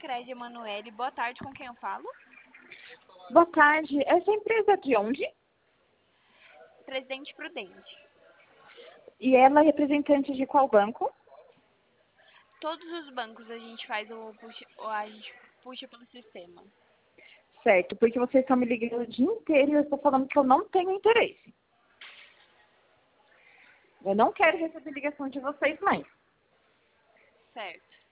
Sicredi Emanuele. Boa tarde, com quem eu falo? Boa tarde. Essa empresa é de onde? Presidente Prudente. E ela é representante de qual banco? Todos os bancos a gente faz a gente puxa pelo sistema. Certo, porque vocês estão me ligando o dia inteiro e eu estou falando que eu não tenho interesse. Eu não quero receber ligação de vocês mais. Certo.